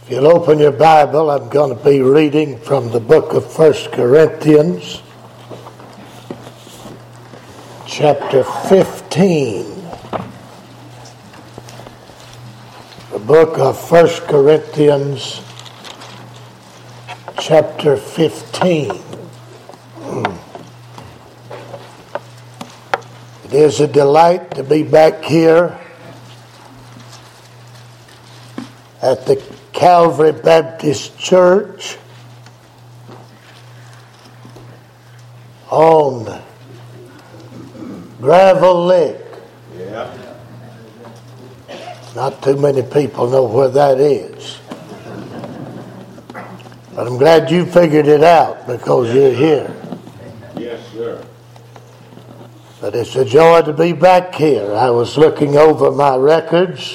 If you'll open your Bible, I'm going to be reading from the book of 1 Corinthians, chapter 15. The book of 1 Corinthians, chapter 15. It is a delight to be back here at the Calvary Baptist Church on Gravel Lick. Yeah. Not too many people know where that is. But I'm glad you figured it out because you're here. Yes, sir. But it's a joy to be back here. I was looking over my records.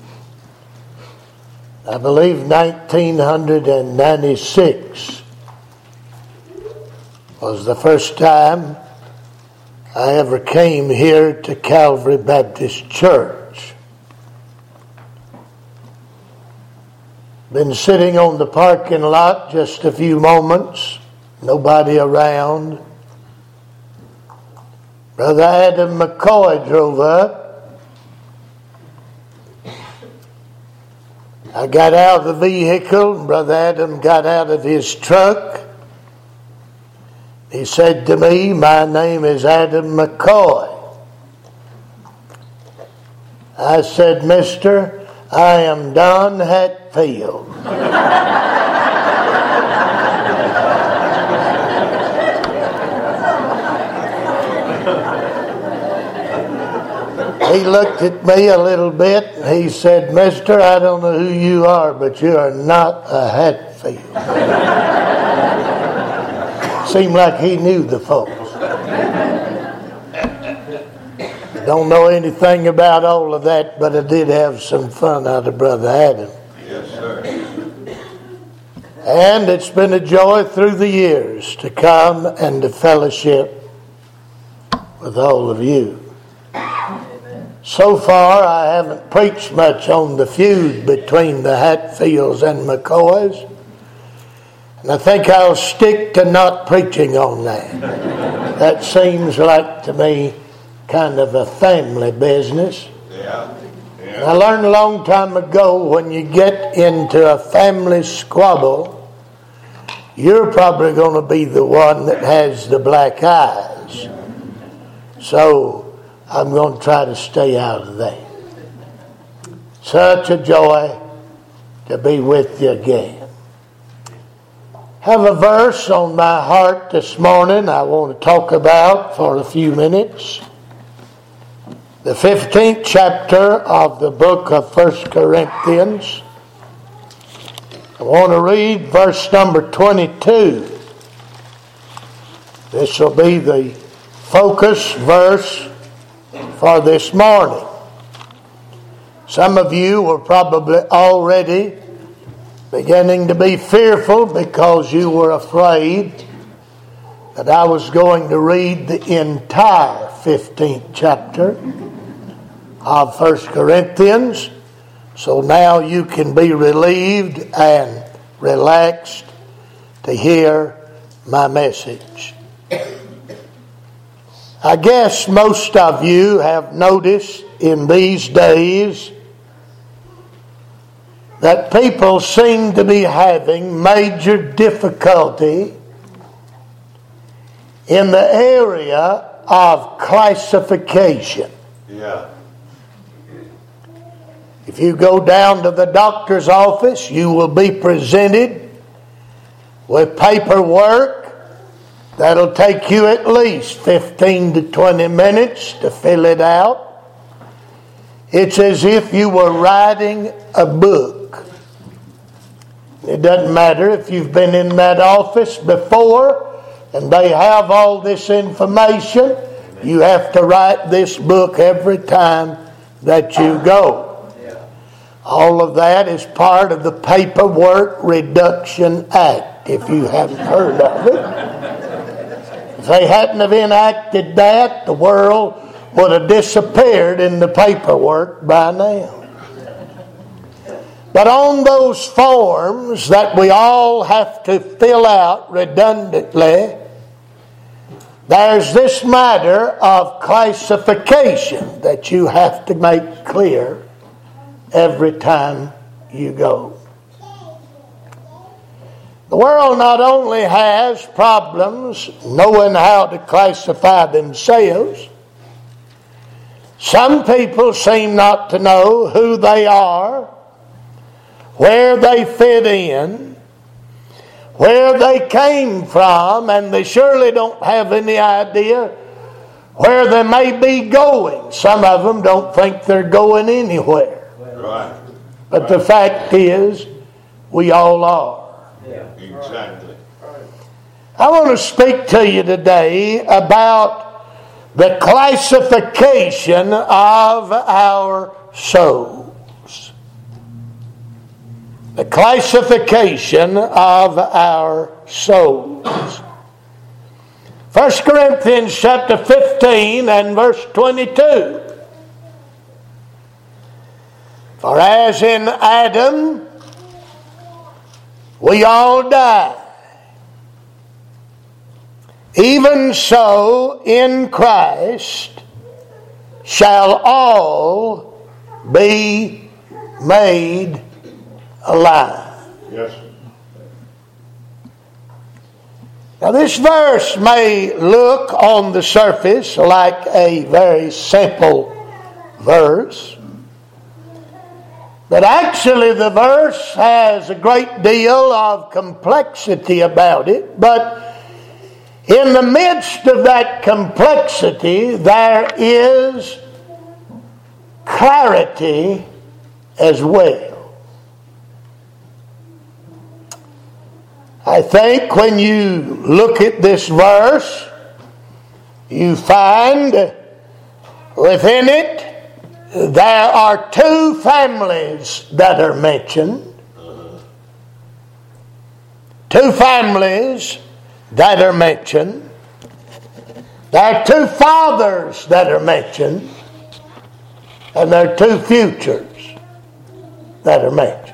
I believe 1996 was the first time I ever came here to Calvary Baptist Church. Been sitting on the parking lot just a few moments, nobody around. Brother Adam McCoy drove up. I got out of the vehicle, and Brother Adam got out of his truck. He said to me, "My name is Adam McCoy." I said, "Mister, I am Don Hatfield." He looked at me a little bit and he said, "Mister, I don't know who you are, but you are not a Hatfield." Seemed like he knew the folks. Don't know anything about all of that, but I did have some fun out of Brother Adam. Yes, sir. And it's been a joy through the years to come and to fellowship with all of you. So far, I haven't preached much on the feud between the Hatfields and McCoys. And I think I'll stick to not preaching on that. That seems like, to me, kind of a family business. Yeah. I learned a long time ago, when you get into a family squabble, you're probably going to be the one that has the black eyes. So I'm going to try to stay out of that. Such a joy to be with you again. Have a verse on my heart this morning I want to talk about for a few minutes. The 15th chapter of the book of 1 Corinthians. I want to read verse number 22. This will be the focus verse for this morning. Some of you were probably already beginning to be fearful because you were afraid that I was going to read the entire 15th chapter of 1 Corinthians. So now you can be relieved and relaxed to hear my message. I guess most of you have noticed in these days that people seem to be having major difficulty in the area of classification. Yeah. If you go down to the doctor's office, you will be presented with paperwork that'll take you at least 15 to 20 minutes to fill it out. It's as if you were writing a book. It doesn't matter if you've been in that office before and they have all this information. You have to write this book every time that you go. All of that is part of the Paperwork Reduction Act, if you haven't heard of it. If they hadn't have enacted that, the world would have disappeared in the paperwork by now. But on those forms that we all have to fill out redundantly, there's this matter of classification that you have to make clear every time you go. The world not only has problems knowing how to classify themselves, some people seem not to know who they are, where they fit in, where they came from, and they surely don't have any idea where they may be going. Some of them don't think they're going anywhere. Right. But the fact is, we all are. Exactly. I want to speak to you today about the classification of our souls. The classification of our souls. 1 Corinthians chapter 15 and verse 22. For as in Adam we all die, even so in Christ shall all be made alive. Yes. Now this verse may look on the surface like a very simple verse, but actually the verse has a great deal of complexity about it. But in the midst of that complexity, there is clarity as well. I think when you look at this verse, you find within it there are two families that are mentioned. Two families that are mentioned. There are two fathers that are mentioned. And there are two futures that are mentioned.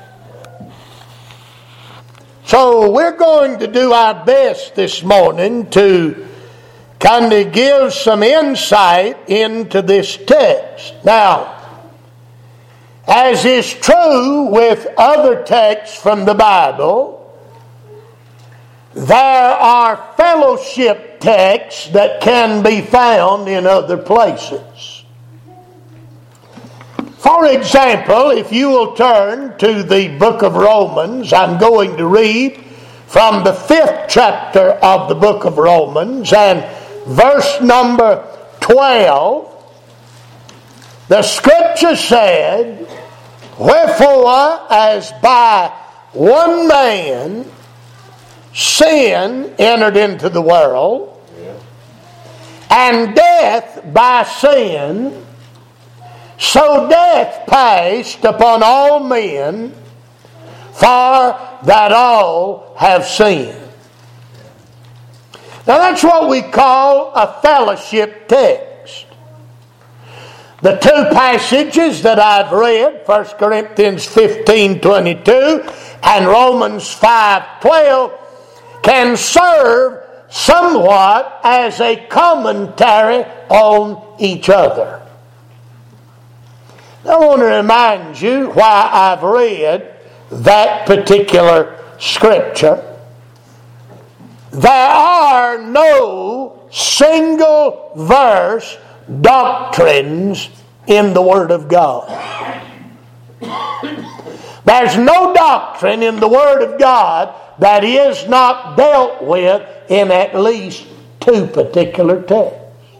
So we're going to do our best this morning to kind of give some insight into this text. Now, as is true with other texts from the Bible, there are fellowship texts that can be found in other places. For example, if you will turn to the book of Romans, I'm going to read from the 5th chapter of the book of Romans and verse number 12. The scripture said, wherefore as by one man sin entered into the world, and death by sin, so death passed upon all men, for that all have sinned. Now that's what we call a fellowship text. The two passages that I've read, 1 Corinthians 15:22 and Romans 5:12, can serve somewhat as a commentary on each other. I want to remind you why I've read that particular scripture. There are no single verse doctrines in the Word of God. There's no doctrine in the Word of God that is not dealt with in at least two particular texts.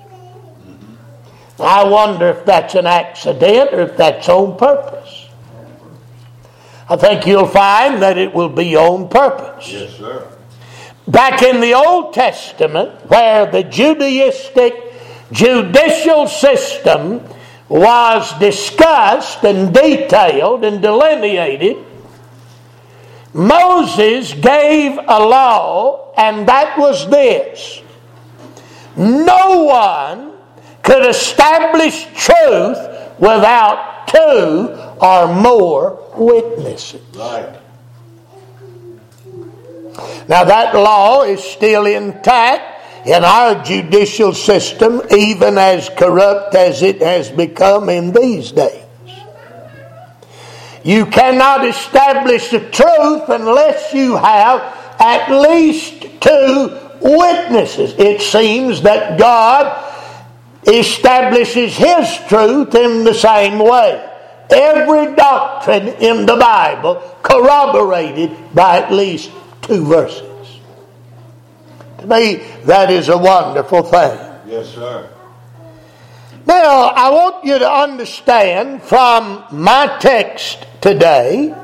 I wonder if that's an accident or if that's on purpose. I think you'll find that it will be on purpose. Yes, sir. Back in the Old Testament, where the Judaistic judicial system was discussed and detailed and delineated, Moses gave a law, and that was this: no one could establish truth without two or more witnesses. Right. Now that law is still intact in our judicial system, even as corrupt as it has become in these days. You cannot establish the truth unless you have at least two witnesses. It seems that God establishes His truth in the same way. Every doctrine in the Bible corroborated by at least two verses. To me, that is a wonderful thing. Yes, sir. Now, I want you to understand from my text today,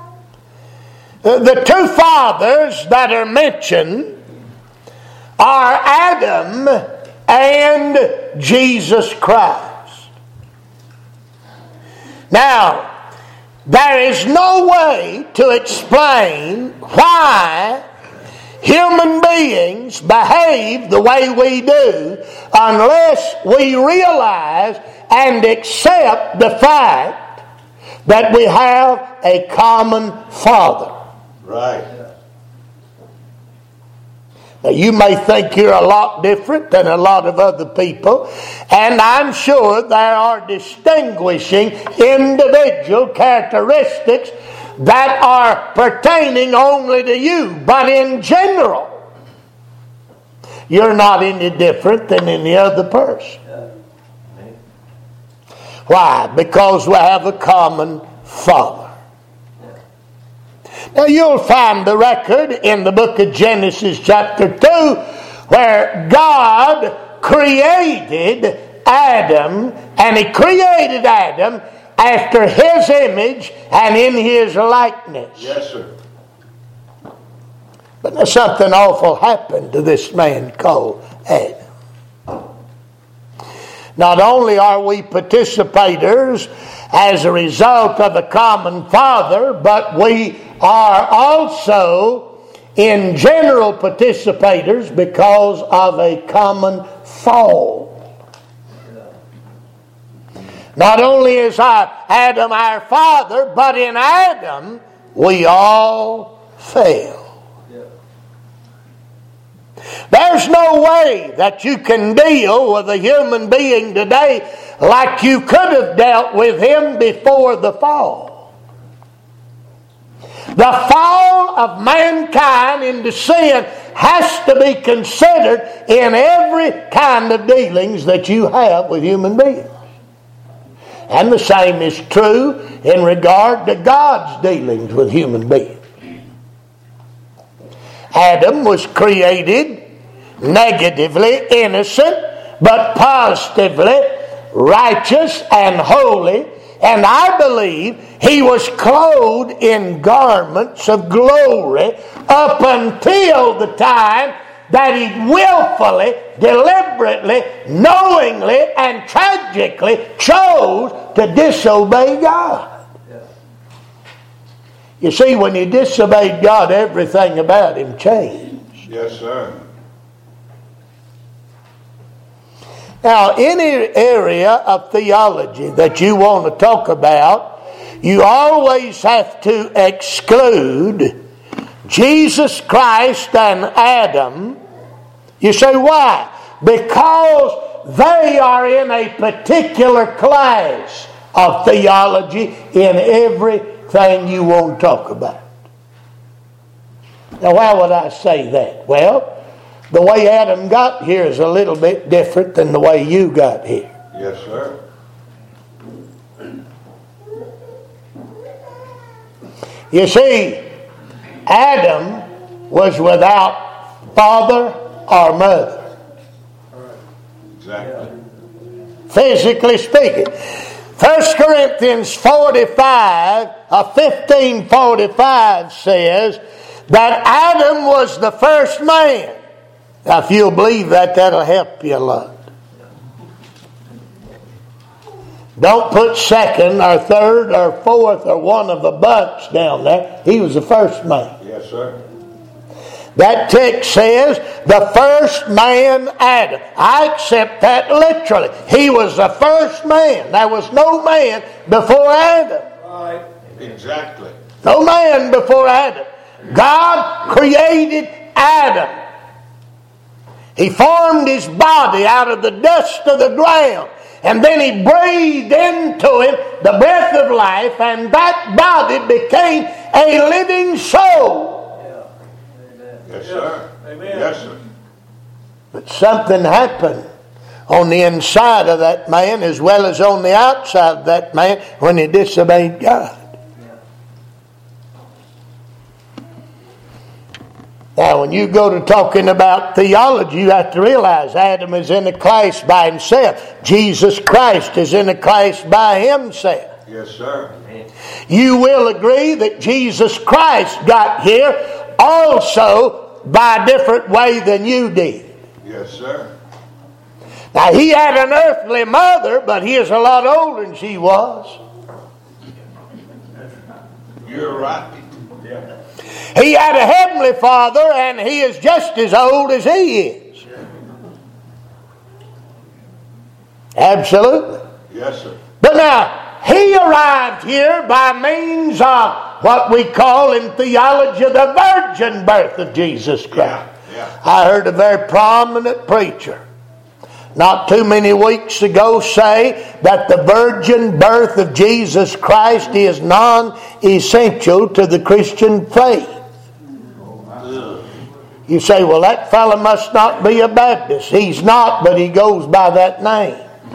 the two fathers that are mentioned are Adam and Jesus Christ. Now, there is no way to explain why human beings behave the way we do unless we realize and accept the fact that we have a common Father. Right. Now, you may think you're a lot different than a lot of other people, and I'm sure there are distinguishing individual characteristics that are pertaining only to you. But in general, you're not any different than any other person. Why? Because we have a common Father. Now you'll find the record in the book of Genesis chapter 2 where God created Adam, and He created Adam after His image and in His likeness. Yes, sir. But now something awful happened to this man called Adam. Not only are we participators as a result of a common Father, but we are also in general participators because of a common fall. Not only is Adam our father, but in Adam we all fail. There's no way that you can deal with a human being today like you could have dealt with him before the fall. The fall of mankind into sin has to be considered in every kind of dealings that you have with human beings. And the same is true in regard to God's dealings with human beings. Adam was created negatively innocent, but positively righteous and holy. And I believe he was clothed in garments of glory up until the time that he willfully, deliberately, knowingly, and tragically chose to disobey God. You see, when he disobeyed God, everything about him changed. Yes, sir. Now, any area of theology that you want to talk about, you always have to exclude Jesus Christ and Adam. You say, why? Because they are in a particular class of theology in everything you want to talk about. Now, why would I say that? Well, the way Adam got here is a little bit different than the way you got here. Yes, sir. You see, Adam was without father or mother. Exactly. Physically speaking. 1 Corinthians 15:45 says that Adam was the first man. Now, if you'll believe that, that'll help you a lot. Don't put second or third or fourth or one of the bunch down there. He was the first man. Yes, sir. That text says the first man, Adam. I accept that literally. He was the first man. There was no man before Adam. Right. Exactly. No man before Adam. God created Adam. He formed his body out of the dust of the ground. And then he breathed into him the breath of life, and that body became a living soul. Yes, sir. Amen. Yes, sir. But something happened on the inside of that man as well as on the outside of that man when he disobeyed God. Now, when you go to talking about theology, you have to realize Adam is in a class by himself. Jesus Christ is in a class by himself. Yes, sir. You will agree that Jesus Christ got here also by a different way than you did. Yes, sir. Now, he had an earthly mother, but he is a lot older than she was. You're right. He had a heavenly father, and he is just as old as he is. Absolutely. Yes, sir. But now, he arrived here by means of what we call in theology the virgin birth of Jesus Christ. Yeah. I heard a very prominent preacher not too many weeks ago say that the virgin birth of Jesus Christ is non-essential to the Christian faith. You say, well, that fellow must not be a Baptist. He's not, but he goes by that name.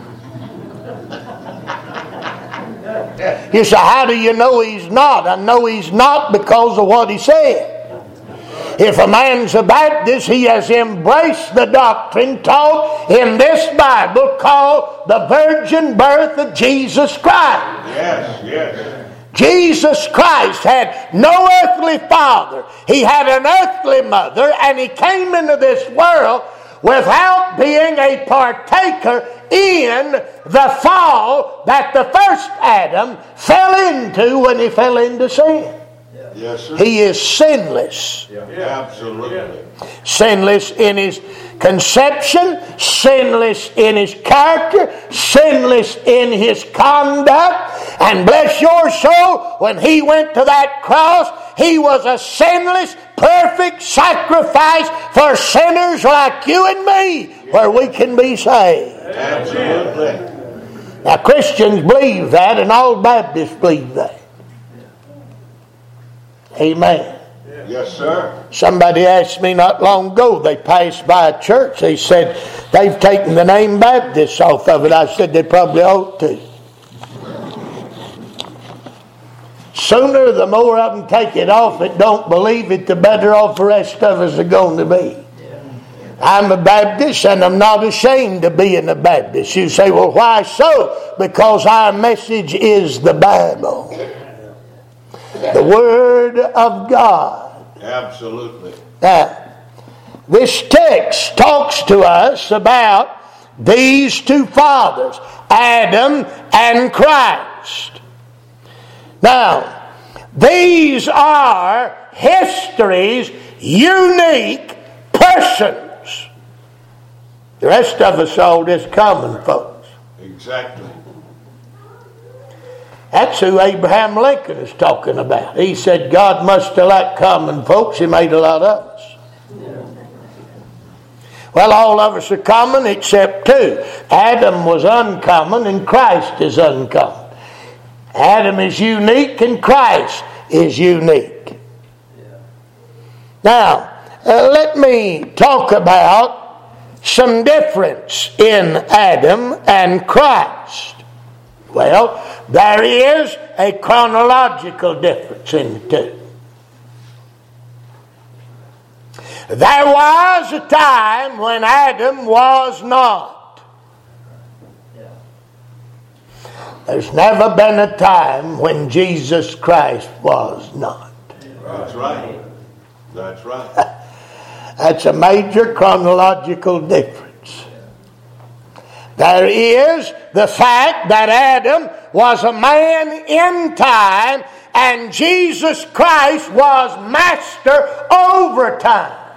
You say, how do you know he's not? I know he's not because of what he said. If a man's a Baptist, he has embraced the doctrine taught in this Bible called the virgin birth of Jesus Christ. Yes. Jesus Christ had no earthly father. He had an earthly mother, and he came into this world without being a partaker in the fall that the first Adam fell into when he fell into sin. Yes, sir. He is sinless. Absolutely. Sinless in his conception, sinless in his character, sinless in his conduct. And bless your soul, when he went to that cross, he was a sinless, perfect sacrifice for sinners like you and me, where we can be saved. Absolutely. Now, Christians believe that, and all Baptists believe that. Amen. Yes, sir. Somebody asked me not long ago, they passed by a church, they said they've taken the name Baptist off of it. I said they probably ought to. Sooner the more of them take it off that don't believe it, the better off the rest of us are going to be. I'm a Baptist, and I'm not ashamed of being a Baptist. You say, well, why so? Because our message is the Bible. The Word of God. Absolutely. Now, this text talks to us about these two fathers, Adam and Christ. Now, these are history's unique persons. The rest of us all just common folks. Exactly. That's who Abraham Lincoln is talking about. He said God must have liked common folks. He made a lot of us. Well, all of us are common except two. Adam was uncommon and Christ is uncommon. Adam is unique and Christ is unique. Now, let me talk about some difference in Adam and Christ. Well, there is a chronological difference in the two. There was a time when Adam was not. There's never been a time when Jesus Christ was not. That's right. That's right. That's a major chronological difference. There is the fact that Adam was a man in time and Jesus Christ was master over time.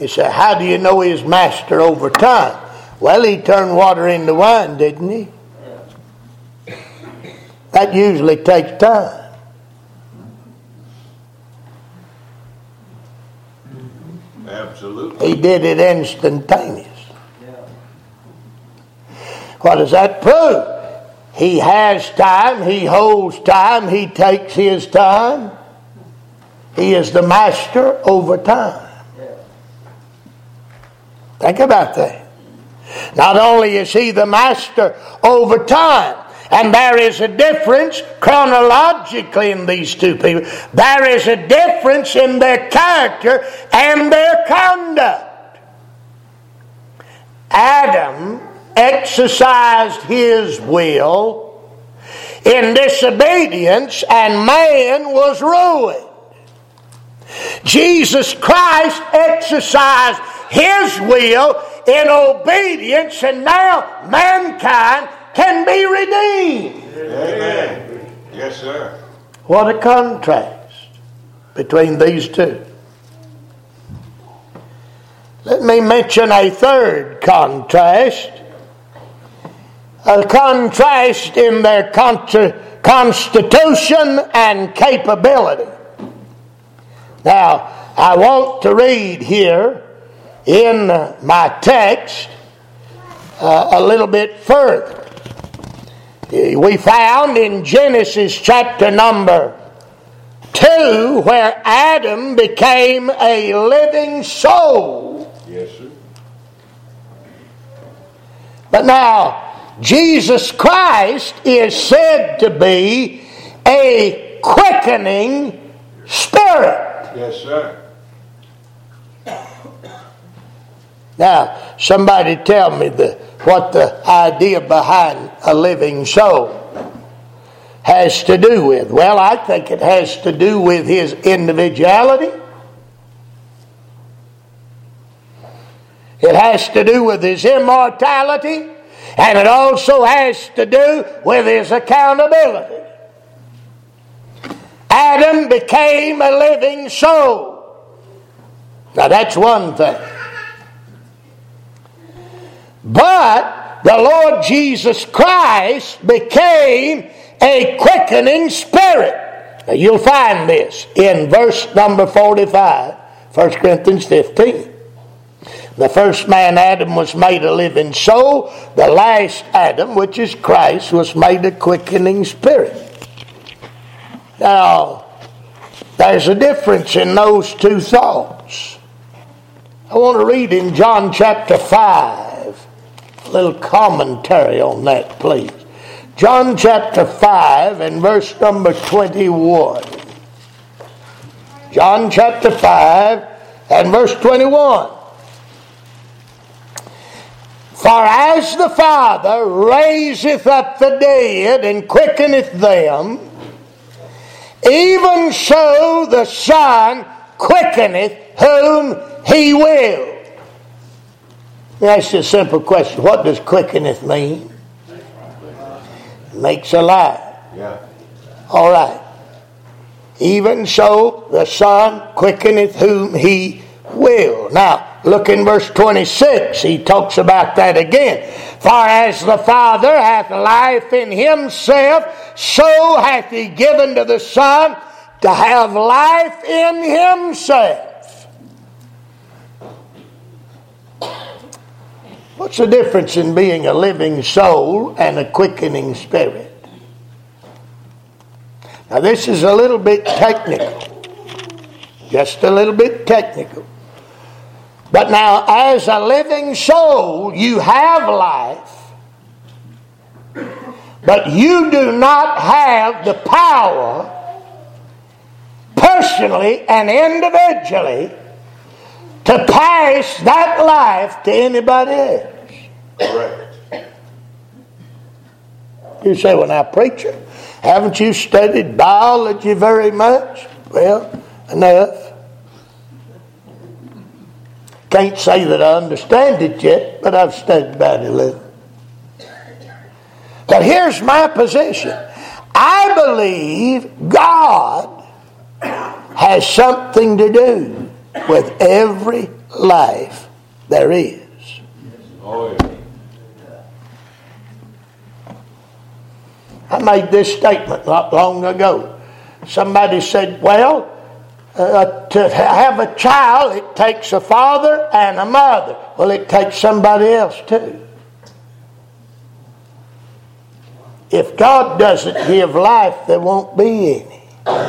You say, how do you know his master over time? Well, he turned water into wine, didn't he? That usually takes time. Absolutely. He did it instantaneous. What does that prove? He has time, he holds time, he takes his time. He is the master over time. Think about that. Not only is he the master over time, and there is a difference chronologically in these two people. There is a difference in their character and their conduct. Adam exercised his will in disobedience, and man was ruined. Jesus Christ exercised his will in obedience, and now mankind can be redeemed. Amen. Yes, sir. What a contrast between these two. Let me mention a third contrast. A contrast in their constitution and capability. Now, I want to read here in my text a little bit further. We found in Genesis chapter number 2 where Adam became a living soul. Yes, sir. But now, Jesus Christ is said to be a quickening spirit. Yes, sir. Now, somebody tell me what the idea behind a living soul has to do with. Well, I think it has to do with his individuality. It has to do with his immortality. And it also has to do with his accountability. Adam became a living soul. Now that's one thing. But the Lord Jesus Christ became a quickening spirit. Now you'll find this in verse number 45, 1 Corinthians 15. The first man, Adam, was made a living soul. The last Adam, which is Christ, was made a quickening spirit. Now, there's a difference in those two thoughts. I want to read in John chapter 5, a little commentary on that, please. John chapter 5 and verse number 21. John chapter 5 and verse 21. For as the Father raiseth up the dead and quickeneth them, even so the Son quickeneth whom he will. Let me ask you a simple question. What does quickeneth mean? Makes alive. Yeah. All right. Even so the Son quickeneth whom he will. Now, look in verse 26. He talks about that again. For as the Father hath life in himself, so hath he given to the Son to have life in himself. What's the difference in being a living soul and a quickening spirit? Now this is a little bit technical. Just a little bit technical. But now, as a living soul, you have life, but you do not have the power, personally and individually, to pass that life to anybody else. Correct. You say, well now, preacher, haven't you studied biology very much? Well, enough. Can't say that I understand it yet, but I've studied about it a little. But here's my position. I believe God has something to do with every life there is. Oh, yeah. I made this statement not long ago. Somebody said, well, to have a child, it takes a father and a mother. Well, it takes somebody else too. If God doesn't give life, there won't be any.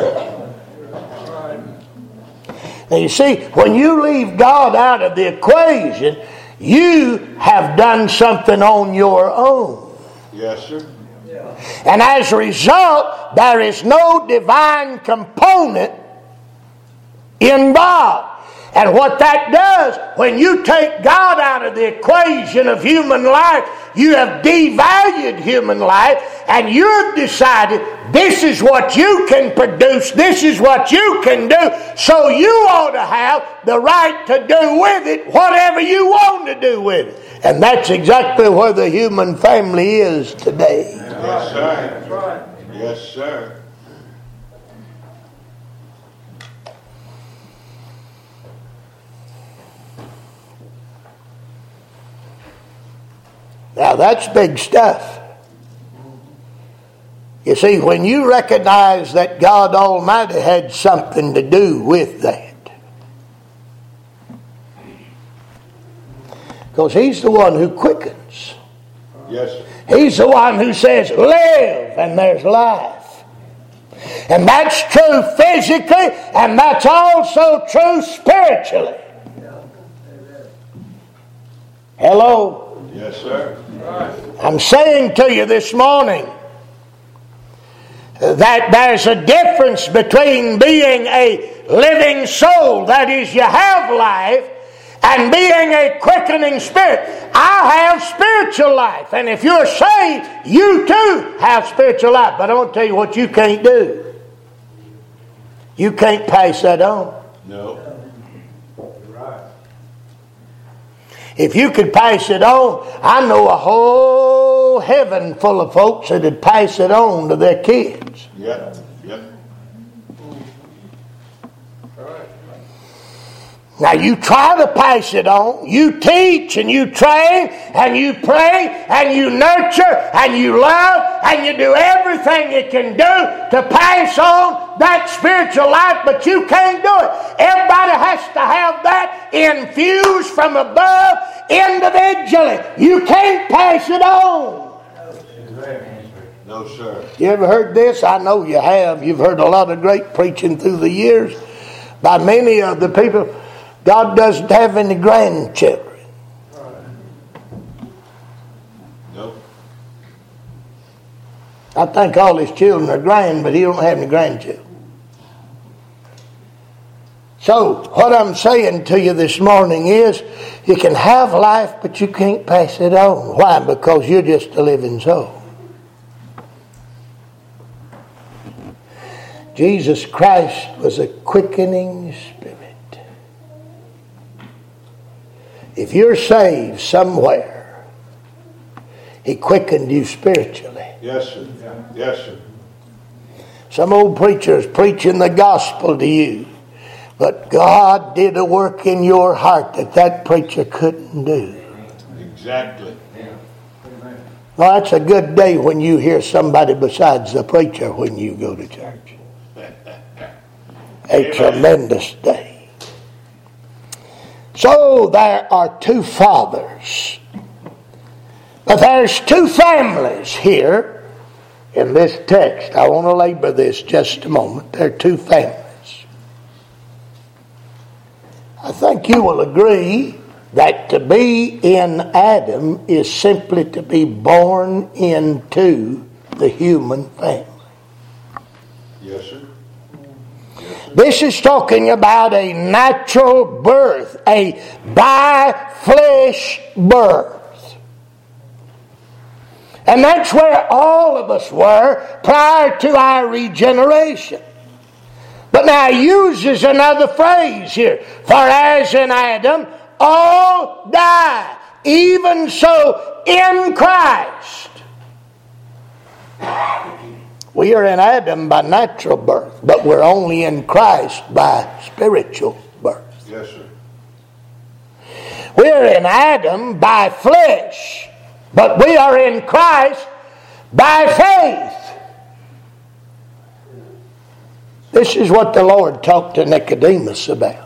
Now you see, when you leave God out of the equation, you have done something on your own. Yes, sir. And as a result, there is no divine component involved. And what that does, when you take God out of the equation of human life, you have devalued human life, and you've decided this is what you can produce, this is what you can do, so you ought to have the right to do with it whatever you want to do with it. And that's exactly where the human family is today. Yes, sir. That's right. Yes, sir. Now that's big stuff. You see, when you recognize that God Almighty had something to do with that, because He's the one who quickens. Yes, sir. He's the one who says, live, and there's life. And that's true physically, and that's also true spiritually. Hello? Yes, sir. I'm saying to you this morning that there's a difference between being a living soul, that is, you have life, and being a quickening spirit. I have spiritual life, and if you're saved, you too have spiritual life. But I want to tell you what you can't do. You can't pass that on. No. If you could pass it on, I know a whole heaven full of folks that would pass it on to their kids. Yep. Yep. Now you try to pass it on. You teach and you train and you pray and you nurture and you love and you do everything you can do to pass on that spiritual life, but you can't do it. Everybody has to have that infused from above individually. You can't pass it on. No, sir. You ever heard this? I know you have. You've heard a lot of great preaching through the years by many of the people. God doesn't have any grandchildren. Nope. I think all his children are grand, but he don't have any grandchildren. So, what I'm saying to you this morning is, you can have life, but you can't pass it on. Why? Because you're just a living soul. Jesus Christ was a quickening spirit. If you're saved somewhere, He quickened you spiritually. Yes, sir. Yes, sir. Some old preacher's preaching the gospel to you, but God did a work in your heart that preacher couldn't do. Exactly. Well, that's a good day when you hear somebody besides the preacher when you go to church. A tremendous day. So there are two fathers. But there's two families here in this text. I want to labor this just a moment. There are two families. I think you will agree that to be in Adam is simply to be born into the human family. Yes, sir. This is talking about a natural birth, a by-flesh birth. And that's where all of us were prior to our regeneration. But now he uses another phrase here. For as in Adam, all die, even so in Christ. We are in Adam by natural birth, but we're only in Christ by spiritual birth. Yes, sir. We're in Adam by flesh, but we are in Christ by faith. This is what the Lord talked to Nicodemus about.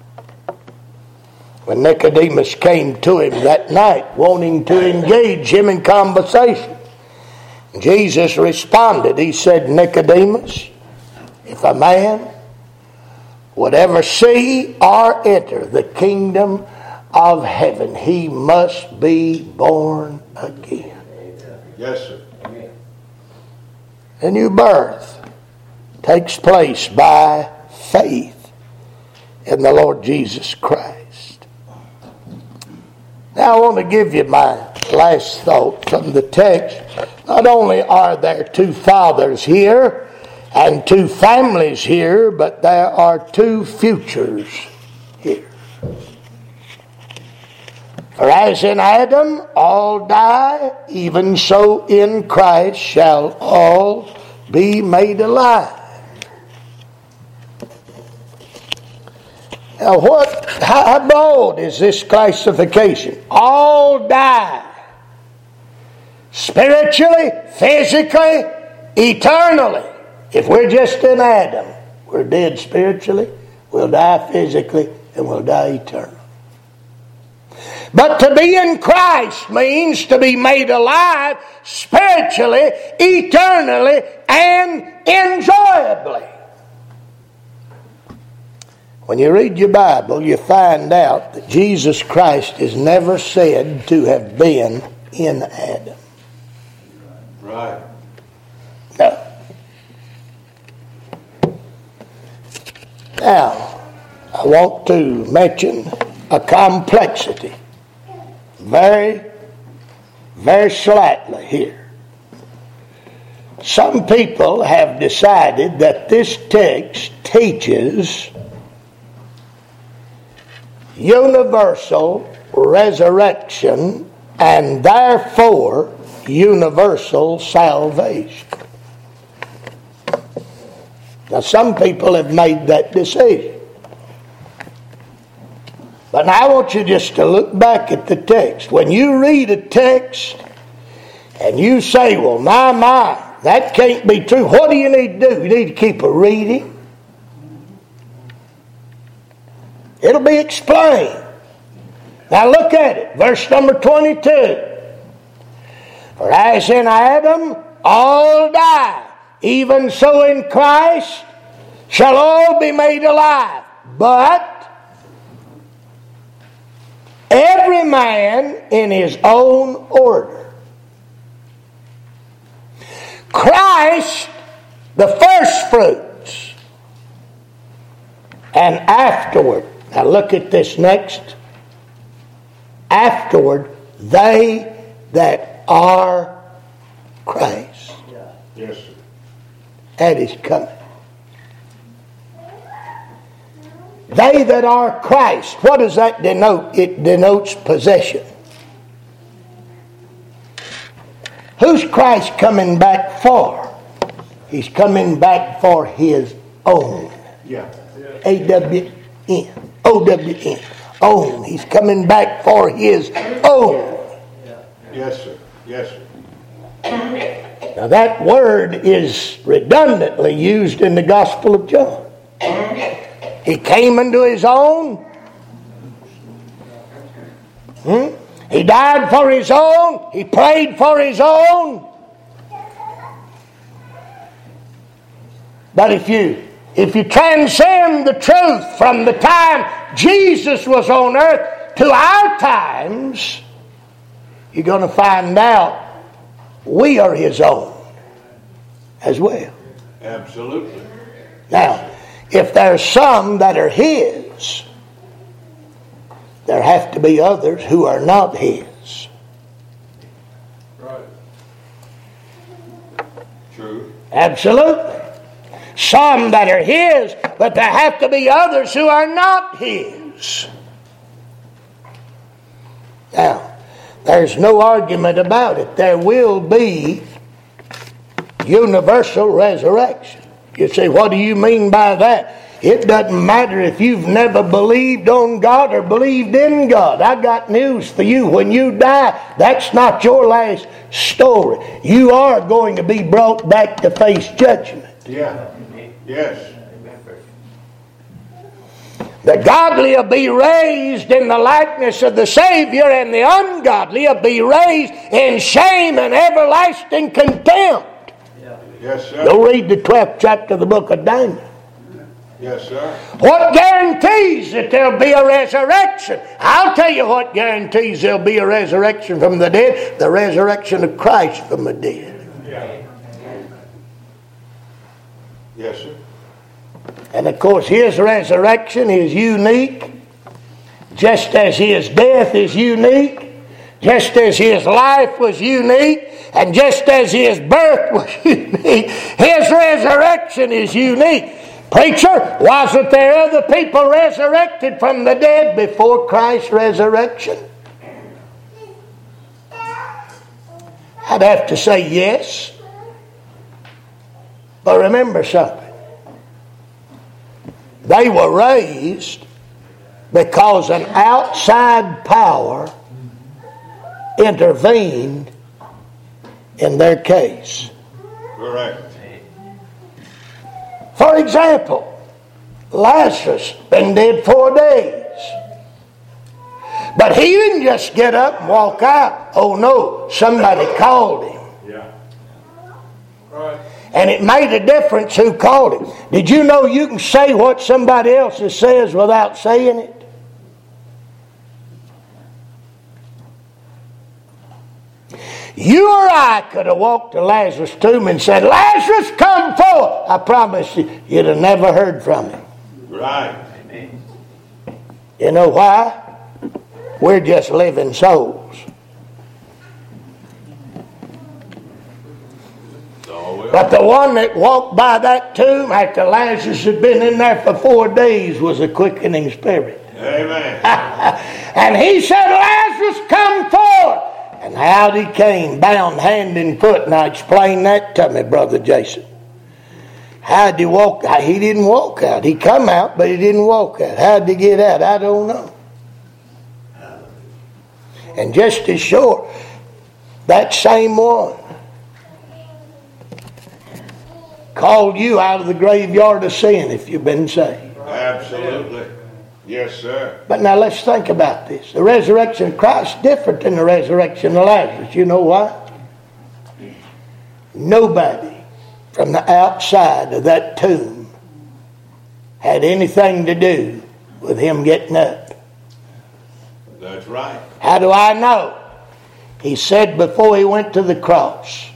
When Nicodemus came to him that night wanting to engage him in conversation, Jesus responded. He said, Nicodemus, if a man would ever see or enter the kingdom of heaven, he must be born again. Yes, sir. A new birth takes place by faith in the Lord Jesus Christ. Now I want to give you my last thought from the text. Not only are there two fathers here and two families here, but there are two futures here. For as in Adam all die, even so in Christ shall all be made alive. Now how broad is this classification? All die. Spiritually, physically, eternally. If we're just in Adam, we're dead spiritually, we'll die physically, and we'll die eternally. But to be in Christ means to be made alive spiritually, eternally, and enjoyably. When you read your Bible, you find out that Jesus Christ is never said to have been in Adam. Right. No. Now, I want to mention a complexity. Very, very slightly here. Some people have decided that this text teaches universal resurrection and therefore universal salvation. Now some people have made that decision. But now I want you just to look back at the text. When you read a text and you say, well, my, that can't be true. What do you need to do? You need to keep a reading. It'll be explained. Now look at it. Verse number 22. For as in Adam all die, even so in Christ shall all be made alive. But every man in his own order. Christ, the first fruits. And afterward, now look at this next. Afterward, they that are Christ. Yes, sir. That is coming. They that are Christ. What does that denote? It denotes possession. Who's Christ coming back for? He's coming back for his own. Yeah. A-W-N. O-W-N. Own. He's coming back for his own. Yes, sir. Yes, sir. Now that word is redundantly used in the Gospel of John. He came unto his own. He died for his own. He prayed for his own. But if you transcend the truth from the time Jesus was on earth to our times, you're going to find out we are his own as well. Absolutely. Now, if there's some that are his, there have to be others who are not his. Right. True. Absolutely. Some that are his, but there have to be others who are not his. Now, there's no argument about it. There will be universal resurrection. You say, what do you mean by that? It doesn't matter if you've never believed on God or believed in God. I got news for you. When you die, that's not your last story. You are going to be brought back to face judgment. Yeah. Yes. The godly will be raised in the likeness of the Savior, and the ungodly will be raised in shame and everlasting contempt. Yes, sir. Go read the 12th chapter of the book of Daniel. Yes, sir. What guarantees that there'll be a resurrection? I'll tell you what guarantees there'll be a resurrection from the dead. The resurrection of Christ from the dead. Yeah. Yes, sir. And of course His resurrection is unique, just as His death is unique, just as His life was unique, and just as His birth was unique. His resurrection is unique. Preacher, wasn't there other people resurrected from the dead before Christ's resurrection? I'd have to say yes. But remember something. They were raised because an outside power intervened in their case. Correct. For example, Lazarus been dead 4 days. But he didn't just get up and walk out. Oh no, somebody called him. Yeah. Right. And it made a difference who called him. Did you know you can say what somebody else says without saying it? You or I could have walked to Lazarus' tomb and said, Lazarus, come forth. I promise you, you'd have never heard from him. Right. You know why? We're just living souls. But the one that walked by that tomb after Lazarus had been in there for 4 days was a quickening spirit. Amen. And he said, Lazarus, come forth. And out he came, bound hand and foot. Now explain that to me, Brother Jason. How did he walk out? He didn't walk out. He come out, but he didn't walk out. How did he get out? I don't know. And just as sure, that same one called you out of the graveyard of sin if you've been saved. Absolutely. Yes, sir. But now let's think about this. The resurrection of Christ is different than the resurrection of Lazarus. You know why? Nobody from the outside of that tomb had anything to do with him getting up. That's right. How do I know? He said before he went to the cross,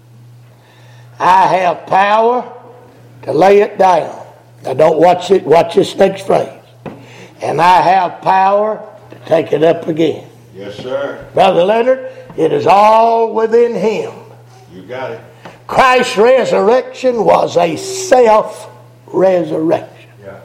I have power to lay it down. Now don't watch it. Watch this next phrase. And I have power to take it up again. Yes, sir. Brother Leonard, it is all within him. You got it. Christ's resurrection was a self-resurrection. Yeah.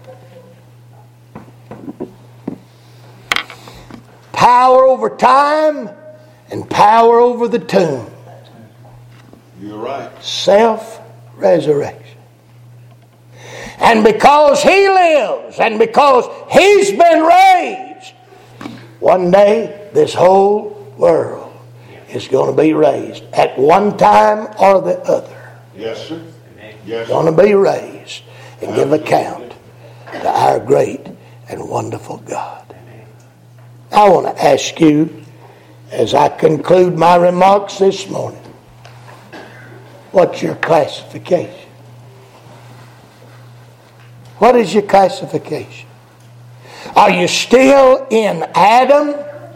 Power over time and power over the tomb. You're right. Self-resurrection. And because he lives and because he's been raised, one day this whole world is going to be raised at one time or the other. Yes, sir. Yes. Going to be raised and give account to our great and wonderful God. I want to ask you, as I conclude my remarks this morning, what's your classification? What is your classification? Are you still in Adam,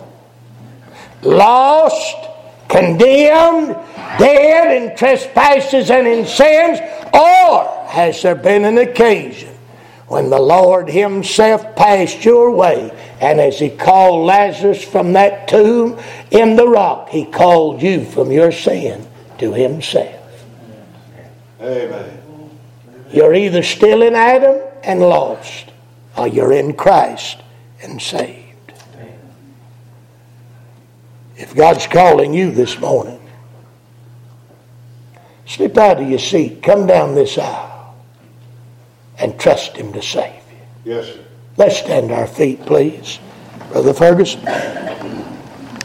lost, condemned, dead in trespasses and in sins? Or has there been an occasion when the Lord himself passed your way, and as he called Lazarus from that tomb in the rock, he called you from your sin to himself? Amen. You're either still in Adam and lost, or you're in Christ and saved. If God's calling you this morning, slip out of your seat, come down this aisle, and trust Him to save you. Yes, sir. Let's stand to our feet, please. Brother Ferguson.